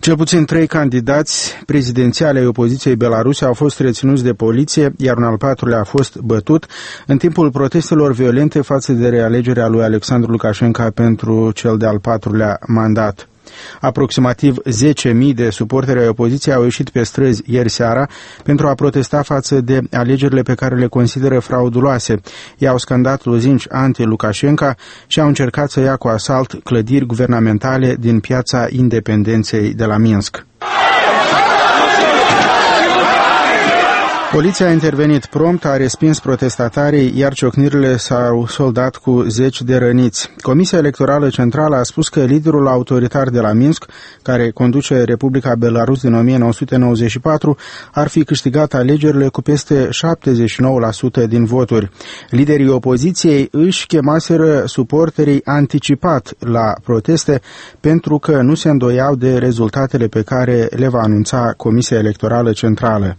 Cel puțin 3 candidați prezidențiali ai opoziției Belaruse au fost reținuți de poliție, iar un al 4-lea a fost bătut în timpul protestelor violente față de realegerea lui Alexandru Lukashenko pentru cel de-al 4-lea mandat. Aproximativ 10.000 de suporteri ai opoziției au ieșit pe străzi ieri seara pentru a protesta față de alegerile pe care le consideră frauduloase. Ei au scandat lozinci anti-Lukashenko și au încercat să ia cu asalt clădiri guvernamentale din Piața Independenței de la Minsk. Poliția a intervenit prompt, a respins protestatarii, iar ciocnirile s-au soldat cu 10 de răniți. Comisia Electorală Centrală a spus că liderul autoritar de la Minsk, care conduce Republica Belarus din 1994, ar fi câștigat alegerile cu peste 79% din voturi. Liderii opoziției își chemaseră suporterii anticipat la proteste pentru că nu se îndoiau de rezultatele pe care le va anunța Comisia Electorală Centrală.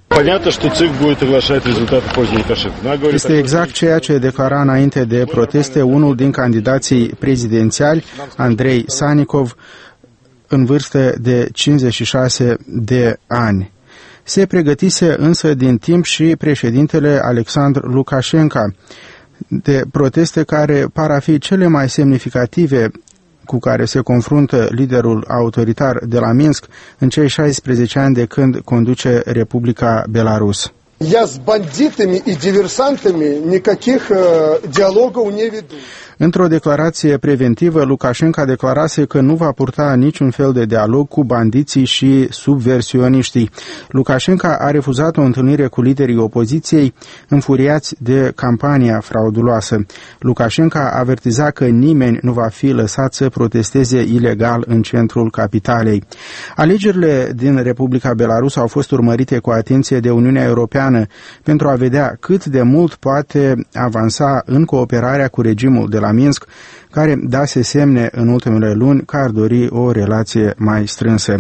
Este exact ceea ce declara înainte de proteste unul din candidații prezidențiali, Andrei Sanikov, în vârstă de 56 de ani. Se pregătise însă din timp și președintele Alexandru Lukashenko de proteste care par a fi cele mai semnificative cu care se confruntă liderul autoritar de la Minsk în cei 16 ani de când conduce Republica Belarus. Я с бандитами и диверсантами никаких диалогов не веду. Într-o declarație preventivă, Lukashenko declarase că nu va purta niciun fel de dialog cu bandiții și subversioniștii. Lukashenko a refuzat o întâlnire cu liderii opoziției, înfuriați de campania frauduloasă. Lukashenko a avertizat că nimeni nu va fi lăsat să protesteze ilegal în centrul capitalei. Alegerile din Republica Belarus au fost urmărite cu atenție de Uniunea Europeană pentru a vedea cât de mult poate avansa în cooperarea cu regimul de la Minsk, care dase semne în ultimele luni că ar dori o relație mai strânsă.